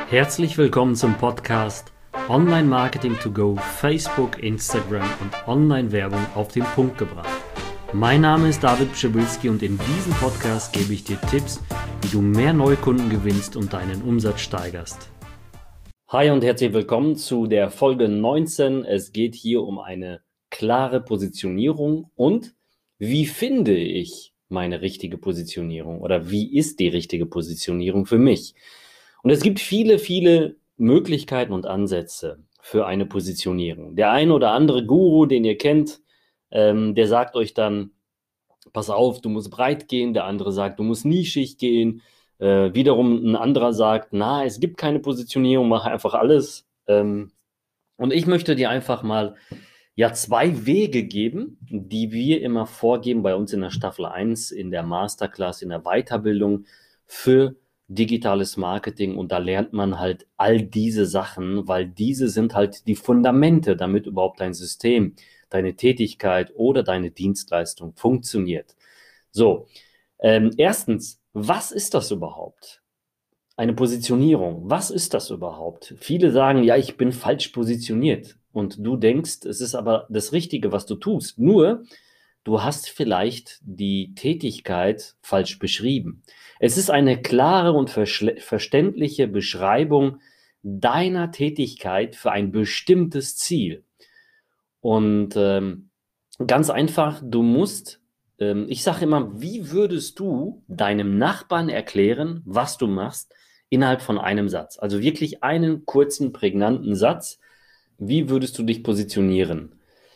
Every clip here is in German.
Herzlich willkommen zum Podcast Online Marketing to Go, Facebook, Instagram und Online-Werbung auf den Punkt gebracht. Mein Name ist David Pschibilski und in diesem Podcast gebe ich dir Tipps, wie du mehr Neukunden gewinnst und deinen Umsatz steigerst. Hi und herzlich willkommen zu der Folge 19. Es geht hier um eine klare Positionierung und wie finde ich meine richtige Positionierung oder wie ist die richtige Positionierung für mich? Und es gibt viele Möglichkeiten und Ansätze für eine Positionierung. Der ein oder andere Guru, den ihr kennt, der sagt euch dann, pass auf, du musst breit gehen. Der andere sagt, du musst nischig gehen. Wiederum ein anderer sagt, na, es gibt keine Positionierung, mach einfach alles. Und ich möchte dir einfach mal zwei Wege geben, die wir immer vorgeben bei uns in der Staffel 1, in der Masterclass, in der Weiterbildung für digitales Marketing. Und da lernt man halt all diese Sachen, weil diese sind halt die Fundamente, damit überhaupt dein System, deine Tätigkeit oder deine Dienstleistung funktioniert. So, erstens, was ist das überhaupt? Eine Positionierung. Was ist das überhaupt? Viele sagen, ja, ich bin falsch positioniert. Und du denkst, es ist aber das Richtige, was du tust. Nur, du hast vielleicht die Tätigkeit falsch beschrieben. Es ist eine klare und verständliche Beschreibung deiner Tätigkeit für ein bestimmtes Ziel. Und ganz einfach, du musst, ich sage immer, wie würdest du deinem Nachbarn erklären, was du machst, innerhalb von einem Satz? Also wirklich einen kurzen, prägnanten Satz. Wie würdest du dich positionieren?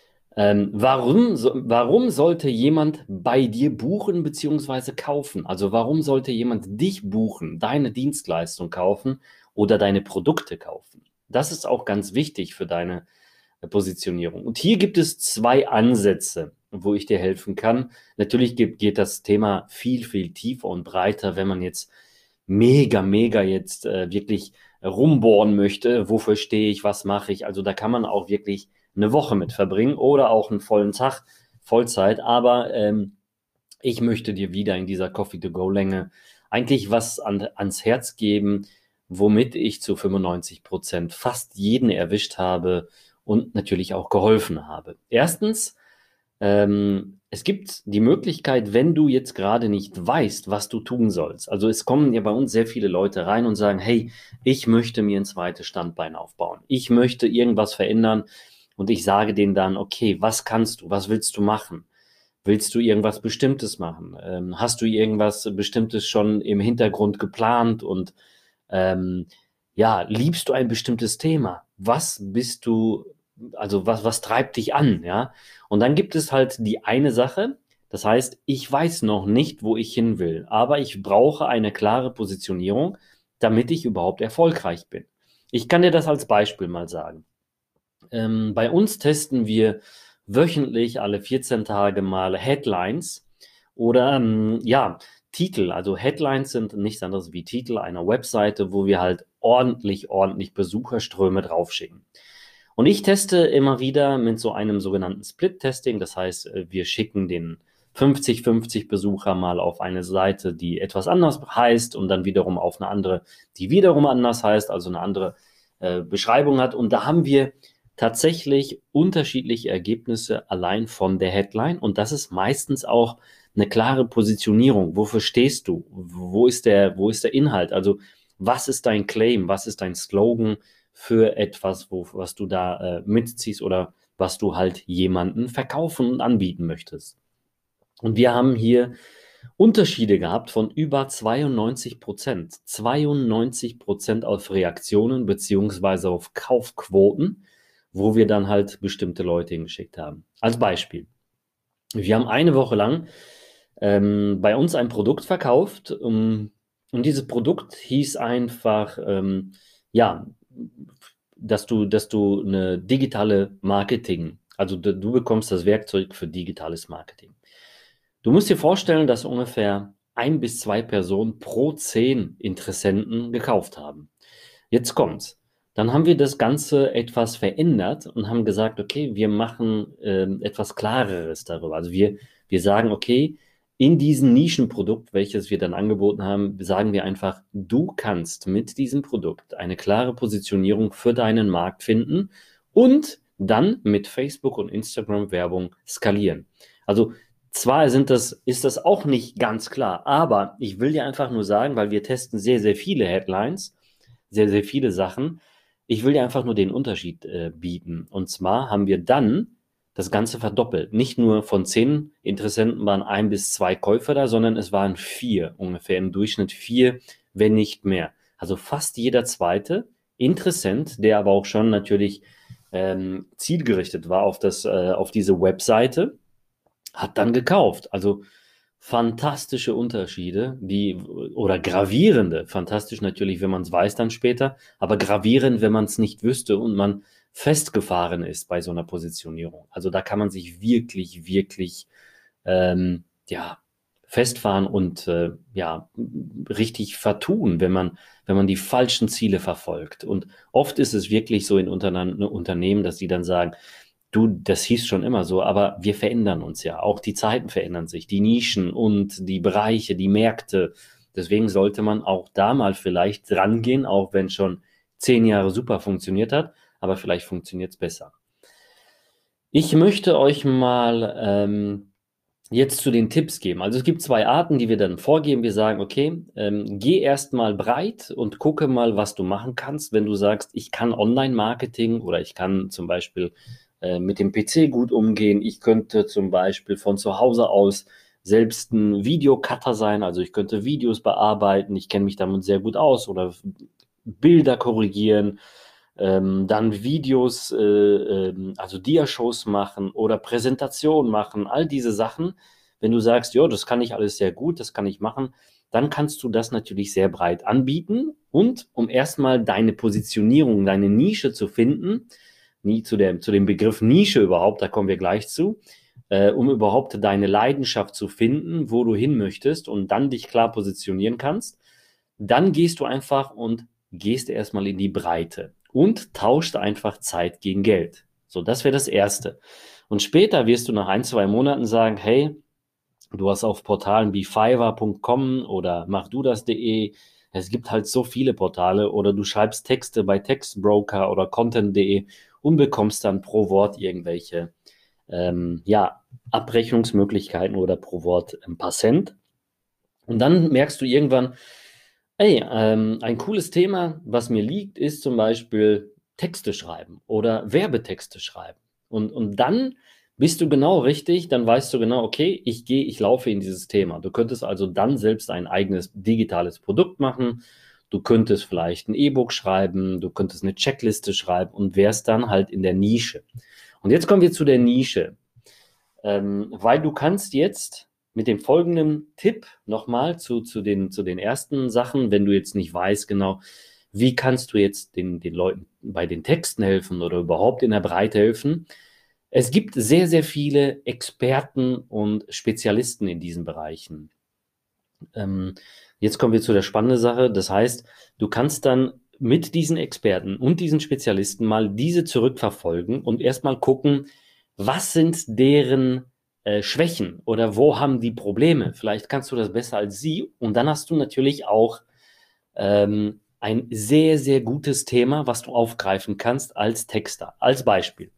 Warum sollte jemand bei dir buchen bzw. kaufen? Also warum sollte jemand dich buchen, deine Dienstleistung kaufen oder deine Produkte kaufen? Das ist auch ganz wichtig für deine Positionierung. Und hier gibt es zwei Ansätze, wo ich dir helfen kann. Natürlich geht das Thema viel tiefer und breiter, wenn man jetzt mega jetzt wirklich rumbohren möchte. Wofür stehe ich? Was mache ich? Also da kann man auch wirklich eine Woche mit verbringen oder auch einen vollen Tag, Vollzeit. Aber ich möchte dir wieder in dieser Coffee-to-Go-Länge eigentlich was ans Herz geben, womit ich zu 95% fast jeden erwischt habe und natürlich auch geholfen habe. Erstens, es gibt die Möglichkeit, wenn du jetzt gerade nicht weißt, was du tun sollst. Also es kommen ja bei uns sehr viele Leute rein und sagen, hey, ich möchte mir ein zweites Standbein aufbauen. Ich möchte irgendwas verändern und ich sage denen dann, okay, was kannst du? Was willst du machen? Willst du irgendwas Bestimmtes machen? Hast du irgendwas Bestimmtes schon im Hintergrund geplant und liebst du ein bestimmtes Thema? Was treibt dich an, ja? Und dann gibt es halt die eine Sache, das heißt, ich weiß noch nicht, wo ich hin will, aber ich brauche eine klare Positionierung, damit ich überhaupt erfolgreich bin. Ich kann dir das als Beispiel mal sagen. Bei uns testen wir wöchentlich alle 14 Tage mal Headlines oder Titel. Also Headlines sind nichts anderes wie Titel einer Webseite, wo wir halt ordentlich Besucherströme draufschicken. Und ich teste immer wieder mit so einem sogenannten Split-Testing. Das heißt, wir schicken den 50 Besucher mal auf eine Seite, die etwas anders heißt und dann wiederum auf eine andere, die wiederum anders heißt, also eine andere Beschreibung hat. Und da haben wir tatsächlich unterschiedliche Ergebnisse allein von der Headline. Und das ist meistens auch eine klare Positionierung. Wofür stehst du? Wo ist der Inhalt? Also was ist dein Claim? Was ist dein Slogan für etwas, was du da mitziehst oder was du halt jemanden verkaufen und anbieten möchtest? Und wir haben hier Unterschiede gehabt von über 92%. 92% auf Reaktionen beziehungsweise auf Kaufquoten, wo wir dann halt bestimmte Leute hingeschickt haben. Als Beispiel. Wir haben eine Woche lang bei uns ein Produkt verkauft und dieses Produkt hieß einfach, dass du eine digitale Marketing, also du bekommst das Werkzeug für digitales Marketing. Du musst dir vorstellen, dass ungefähr 1 bis 2 Personen pro 10 Interessenten gekauft haben. Jetzt kommt's. Dann haben wir das Ganze etwas verändert und haben gesagt, okay, wir machen etwas Klareres darüber. Also wir sagen, okay, in diesem Nischenprodukt, welches wir dann angeboten haben, sagen wir einfach, du kannst mit diesem Produkt eine klare Positionierung für deinen Markt finden und dann mit Facebook und Instagram Werbung skalieren. Also zwar ist das auch nicht ganz klar, aber ich will dir einfach nur sagen, weil wir testen sehr, sehr viele Headlines, sehr, sehr viele Sachen. Ich will dir einfach nur den Unterschied bieten. Und zwar haben wir dann das Ganze verdoppelt. Nicht nur von 10 Interessenten waren 1 bis 2 Käufer da, sondern es waren 4, ungefähr im Durchschnitt 4, wenn nicht mehr. Also fast jeder zweite Interessent, der aber auch schon natürlich zielgerichtet war auf diese Webseite, hat dann gekauft. Also fantastische Unterschiede, oder gravierende, fantastisch natürlich, wenn man es weiß dann später, aber gravierend, wenn man es nicht wüsste und man festgefahren ist bei so einer Positionierung. Also da kann man sich wirklich, wirklich ja, festfahren und ja, richtig vertun, wenn man die falschen Ziele verfolgt. Und oft ist es wirklich so in Unternehmen, dass sie dann sagen, du, das hieß schon immer so, aber wir verändern uns ja. Auch die Zeiten verändern sich, die Nischen und die Bereiche, die Märkte. Deswegen sollte man auch da mal vielleicht rangehen, auch wenn schon 10 Jahre super funktioniert hat, aber vielleicht funktioniert es besser. Ich möchte euch mal jetzt zu den Tipps geben. Also es gibt 2 Arten, die wir dann vorgeben. Wir sagen, okay, geh erst mal breit und gucke mal, was du machen kannst. Wenn du sagst, ich kann Online-Marketing oder ich kann zum Beispiel mit dem PC gut umgehen. Ich könnte zum Beispiel von zu Hause aus selbst ein Videocutter sein. Also ich könnte Videos bearbeiten. Ich kenne mich damit sehr gut aus oder Bilder korrigieren. Dann Videos, also Dia-Shows machen oder Präsentationen machen, all diese Sachen. Wenn du sagst, ja, das kann ich alles sehr gut, das kann ich machen, dann kannst du das natürlich sehr breit anbieten. Und um erstmal deine Positionierung, deine Nische zu finden, zu dem Begriff Nische überhaupt, da kommen wir gleich zu, um überhaupt deine Leidenschaft zu finden, wo du hin möchtest und dann dich klar positionieren kannst, dann gehst du einfach und gehst erstmal in die Breite und tauscht einfach Zeit gegen Geld. So, das wäre das Erste. Und später wirst du nach 1, 2 Monaten sagen, hey, du hast auf Portalen wie Fiverr.com oder machdudas.de, es gibt halt so viele Portale, oder du schreibst Texte bei Textbroker oder Content.de und bekommst dann pro Wort irgendwelche ja, Abrechnungsmöglichkeiten oder pro Wort ein paar Cent. Und dann merkst du irgendwann, ey, ein cooles Thema, was mir liegt, ist zum Beispiel Texte schreiben oder Werbetexte schreiben. Und dann bist du genau richtig, dann weißt du genau, okay, ich laufe in dieses Thema. Du könntest also dann selbst ein eigenes digitales Produkt machen. Du könntest vielleicht ein E-Book schreiben, du könntest eine Checkliste schreiben und wärst dann halt in der Nische. Und jetzt kommen wir zu der Nische, weil du kannst jetzt mit dem folgenden Tipp nochmal zu den ersten Sachen, wenn du jetzt nicht weißt genau, wie kannst du jetzt den Leuten bei den Texten helfen oder überhaupt in der Breite helfen. Es gibt sehr, sehr viele Experten und Spezialisten in diesen Bereichen. Jetzt kommen wir zu der spannenden Sache. Das heißt, du kannst dann mit diesen Experten und diesen Spezialisten mal diese zurückverfolgen und erstmal gucken, was sind deren Schwächen oder wo haben die Probleme? Vielleicht kannst du das besser als sie. Und dann hast du natürlich auch ein sehr, sehr gutes Thema, was du aufgreifen kannst als Texter. Als Beispiel.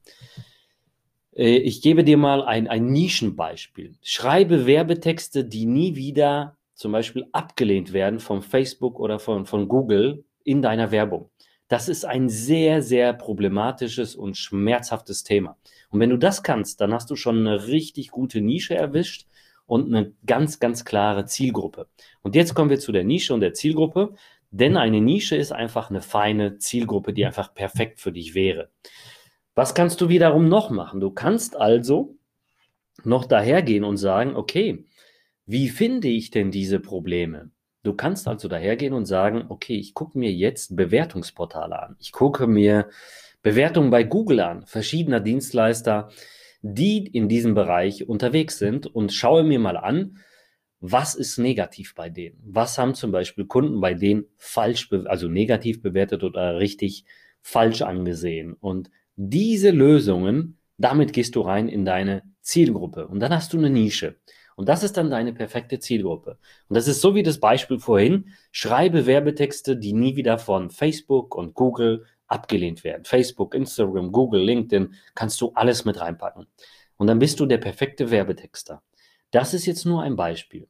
Ich gebe dir mal ein Nischenbeispiel. Schreibe Werbetexte, die nie wieder zum Beispiel abgelehnt werden von Facebook oder von Google in deiner Werbung. Das ist ein sehr, sehr problematisches und schmerzhaftes Thema. Und wenn du das kannst, dann hast du schon eine richtig gute Nische erwischt und eine ganz, ganz klare Zielgruppe. Und jetzt kommen wir zu der Nische und der Zielgruppe, denn eine Nische ist einfach eine feine Zielgruppe, die einfach perfekt für dich wäre. Was kannst du wiederum noch machen? Du kannst also noch dahergehen und sagen, okay, wie finde ich denn diese Probleme? Du kannst also dahergehen und sagen, okay, ich gucke mir jetzt Bewertungsportale an. Ich gucke mir Bewertungen bei Google an, verschiedener Dienstleister, die in diesem Bereich unterwegs sind, und schaue mir mal an, was ist negativ bei denen? Was haben zum Beispiel Kunden bei denen also negativ bewertet oder richtig falsch angesehen? Und diese Lösungen, damit gehst du rein in deine Zielgruppe und dann hast du eine Nische. Und das ist dann deine perfekte Zielgruppe. Und das ist so wie das Beispiel vorhin, schreibe Werbetexte, die nie wieder von Facebook und Google abgelehnt werden. Facebook, Instagram, Google, LinkedIn, kannst du alles mit reinpacken. Und dann bist du der perfekte Werbetexter. Das ist jetzt nur ein Beispiel.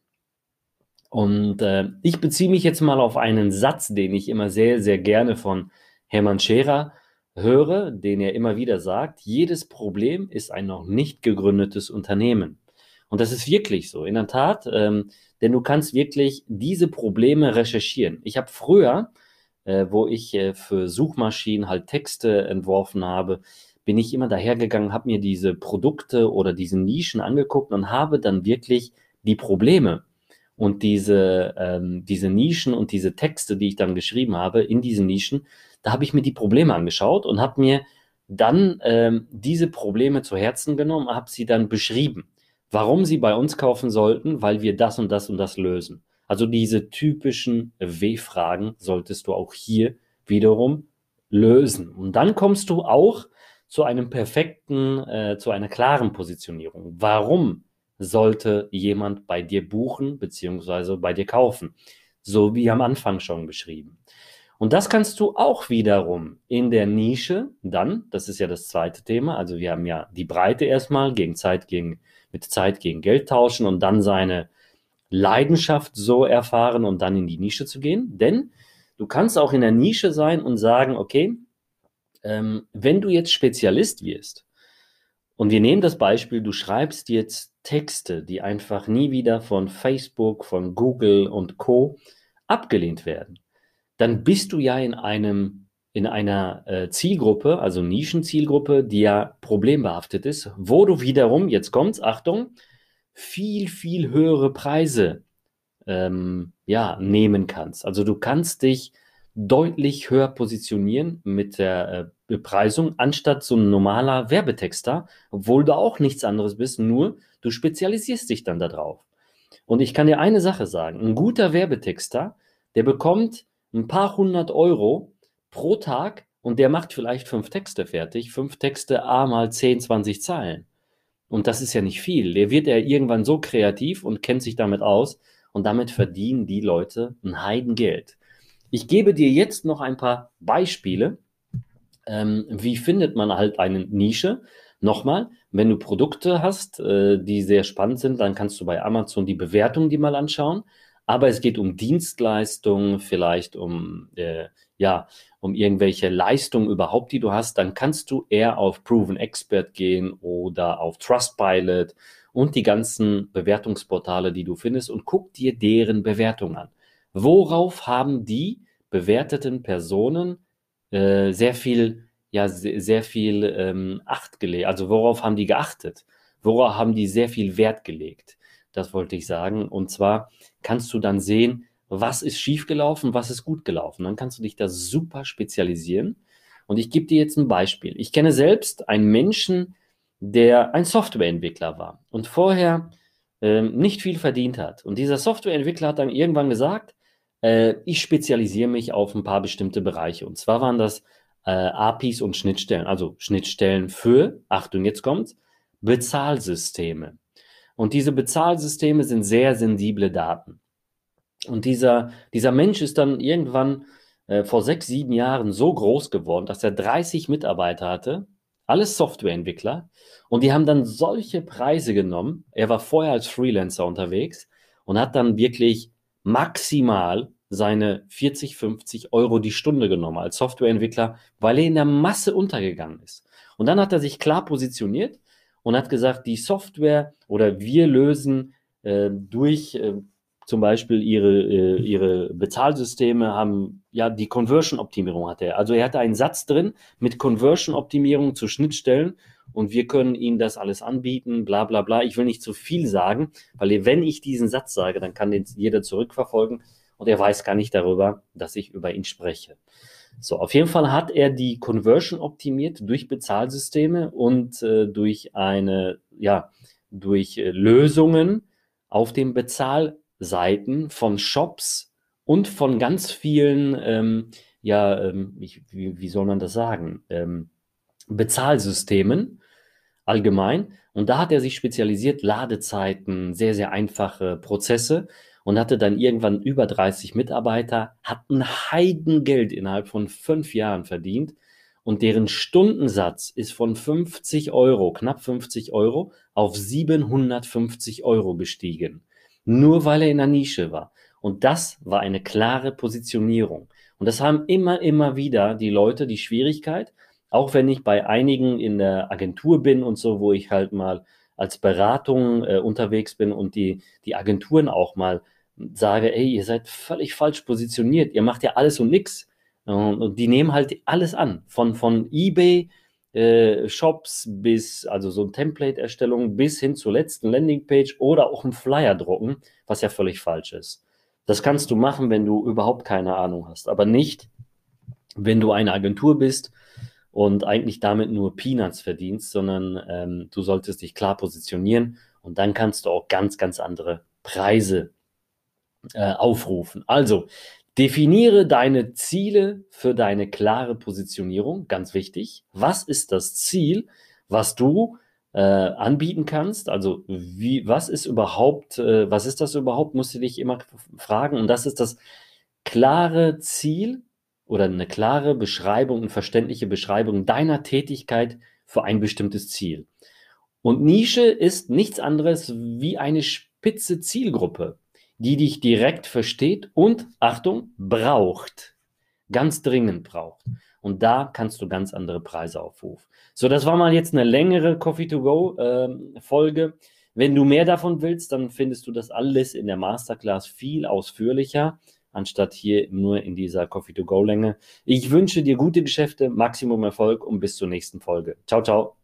Und ich beziehe mich jetzt mal auf einen Satz, den ich immer sehr, sehr gerne von Hermann Scherer höre, den er immer wieder sagt: Jedes Problem ist ein noch nicht gegründetes Unternehmen. Und das ist wirklich so, in der Tat, denn du kannst wirklich diese Probleme recherchieren. Ich habe früher, wo ich für Suchmaschinen halt Texte entworfen habe, bin ich immer dahergegangen, habe mir diese Produkte oder diese Nischen angeguckt und habe dann wirklich die Probleme und diese Nischen und diese Texte, die ich dann geschrieben habe in diesen Nischen, da habe ich mir die Probleme angeschaut und habe mir dann diese Probleme zu Herzen genommen, habe sie dann beschrieben, warum sie bei uns kaufen sollten, weil wir das und das und das lösen. Also diese typischen W-Fragen solltest du auch hier wiederum lösen. Und dann kommst du auch zu einem zu einer klaren Positionierung. Warum sollte jemand bei dir buchen beziehungsweise bei dir kaufen? So wie am Anfang schon beschrieben. Und das kannst du auch wiederum in der Nische dann, das ist ja das zweite Thema, also wir haben ja die Breite erstmal mit Zeit gegen Geld tauschen und dann seine Leidenschaft so erfahren und dann in die Nische zu gehen. Denn du kannst auch in der Nische sein und sagen, okay, wenn du jetzt Spezialist wirst, und wir nehmen das Beispiel, du schreibst jetzt Texte, die einfach nie wieder von Facebook, von Google und Co. abgelehnt werden, dann bist du ja in einer Zielgruppe, also Nischenzielgruppe, die ja problembehaftet ist, wo du wiederum, jetzt kommt's, Achtung, viel, viel höhere Preise ja, nehmen kannst. Also du kannst dich deutlich höher positionieren mit der Bepreisung, anstatt so ein normaler Werbetexter, obwohl du auch nichts anderes bist, nur du spezialisierst dich dann darauf. Und ich kann dir eine Sache sagen, ein guter Werbetexter, der bekommt ein paar hundert Euro pro Tag und der macht vielleicht 5 Texte fertig, 5 Texte mal 10, 20 Zeilen. Und das ist ja nicht viel. Der wird ja irgendwann so kreativ und kennt sich damit aus und damit verdienen die Leute ein Heidengeld. Ich gebe dir jetzt noch ein paar Beispiele. Wie findet man halt eine Nische? Nochmal, wenn du Produkte hast, die sehr spannend sind, dann kannst du bei Amazon die Bewertung die mal anschauen. Aber es geht um Dienstleistungen, vielleicht ja, um irgendwelche Leistungen überhaupt, die du hast, dann kannst du eher auf Proven Expert gehen oder auf Trustpilot und die ganzen Bewertungsportale, die du findest und guck dir deren Bewertung an. Worauf haben die bewerteten Personen sehr viel Acht gelegt? Also worauf haben die geachtet? Worauf haben die sehr viel Wert gelegt? Das wollte ich sagen. Und zwar kannst du dann sehen, was ist schiefgelaufen, was ist gut gelaufen. Dann kannst du dich da super spezialisieren. Und ich gebe dir jetzt ein Beispiel. Ich kenne selbst einen Menschen, der ein Softwareentwickler war und vorher nicht viel verdient hat. Und dieser Softwareentwickler hat dann irgendwann gesagt, ich spezialisiere mich auf ein paar bestimmte Bereiche. Und zwar waren das APIs und Schnittstellen, also Schnittstellen für, Achtung, jetzt kommt's, Bezahlsysteme. Und diese Bezahlsysteme sind sehr sensible Daten. Und dieser Mensch ist dann irgendwann vor 6, 7 Jahren so groß geworden, dass er 30 Mitarbeiter hatte, alles Softwareentwickler. Und die haben dann solche Preise genommen. Er war vorher als Freelancer unterwegs und hat dann wirklich maximal seine 40, 50 Euro die Stunde genommen als Softwareentwickler, weil er in der Masse untergegangen ist. Und dann hat er sich klar positioniert und hat gesagt, die Software oder wir lösen durch zum Beispiel ihre Bezahlsysteme haben, ja, die Conversion-Optimierung hat er. Also er hatte einen Satz drin mit Conversion-Optimierung zu Schnittstellen und wir können Ihnen das alles anbieten, bla bla bla. Ich will nicht zu viel sagen, weil wenn ich diesen Satz sage, dann kann den jeder zurückverfolgen und er weiß gar nicht darüber, dass ich über ihn spreche. So, auf jeden Fall hat er die Conversion optimiert durch Bezahlsysteme und durch Lösungen auf dem Bezahlseiten von Shops und von ganz vielen, wie soll man das sagen, Bezahlsystemen. allgemein. Und da hat er sich spezialisiert, Ladezeiten, sehr, sehr einfache Prozesse und hatte dann irgendwann über 30 Mitarbeiter, hat ein Heidengeld innerhalb von 5 Jahren verdient und deren Stundensatz ist von 50 Euro, knapp 50 Euro, auf 750 Euro gestiegen. Nur weil er in der Nische war. Und das war eine klare Positionierung. Und das haben immer wieder die Leute die Schwierigkeit, auch wenn ich bei einigen in der Agentur bin und so, wo ich halt mal als Beratung unterwegs bin und die Agenturen auch mal sage, ey, ihr seid völlig falsch positioniert, ihr macht ja alles und nix. Und die nehmen halt alles an, von eBay, Shops bis, also so ein Template-Erstellung bis hin zur letzten Landingpage oder auch einen Flyer drucken, was ja völlig falsch ist. Das kannst du machen, wenn du überhaupt keine Ahnung hast, aber nicht, wenn du eine Agentur bist und eigentlich damit nur Peanuts verdienst, sondern du solltest dich klar positionieren und dann kannst du auch ganz andere Preise aufrufen. Also, definiere deine Ziele für deine klare Positionierung, ganz wichtig. Was ist das Ziel, was du anbieten kannst? Also, was ist das überhaupt, musst du dich immer fragen. Und das ist das klare Ziel oder eine klare Beschreibung, eine verständliche Beschreibung deiner Tätigkeit für ein bestimmtes Ziel. Und Nische ist nichts anderes wie eine spitze Zielgruppe, die dich direkt versteht und, Achtung, braucht. Ganz dringend braucht. Und da kannst du ganz andere Preise aufrufen. So, das war mal jetzt eine längere Coffee-to-Go Folge. Wenn du mehr davon willst, dann findest du das alles in der Masterclass viel ausführlicher, anstatt hier nur in dieser Coffee-to-Go-Länge. Ich wünsche dir gute Geschäfte, Maximum Erfolg und bis zur nächsten Folge. Ciao, ciao.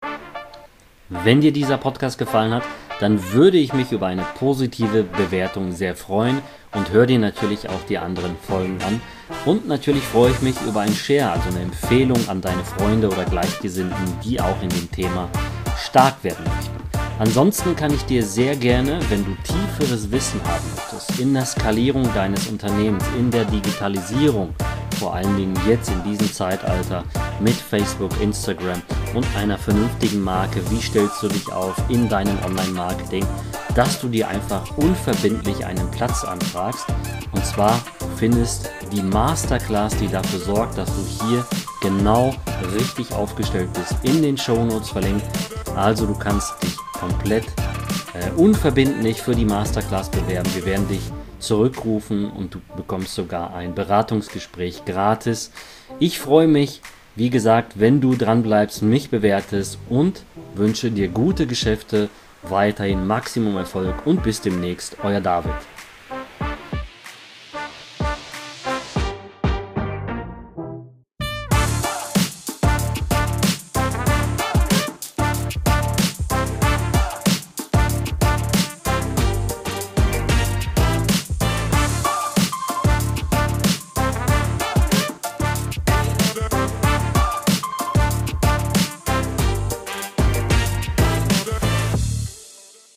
Wenn dir dieser Podcast gefallen hat, dann würde ich mich über eine positive Bewertung sehr freuen und hör dir natürlich auch die anderen Folgen an. Und natürlich freue ich mich über einen Share, also eine Empfehlung an deine Freunde oder Gleichgesinnten, die auch in dem Thema stark werden möchten. Ansonsten kann ich dir sehr gerne, wenn du tieferes Wissen haben möchtest, in der Skalierung deines Unternehmens, in der Digitalisierung, vor allen Dingen jetzt in diesem Zeitalter mit Facebook, Instagram und einer vernünftigen Marke, wie stellst du dich auf in deinem Online-Marketing, dass du dir einfach unverbindlich einen Platz anfragst. Und zwar findest die Masterclass, die dafür sorgt, dass du hier genau richtig aufgestellt bist, in den Shownotes verlinkt. Also du kannst dich komplett unverbindlich für die Masterclass bewerben. Wir werden dich zurückrufen und du bekommst sogar ein Beratungsgespräch gratis. Ich freue mich, wie gesagt, wenn du dran bleibst, mich bewertest und wünsche dir gute Geschäfte, weiterhin Maximum Erfolg und bis demnächst, euer David.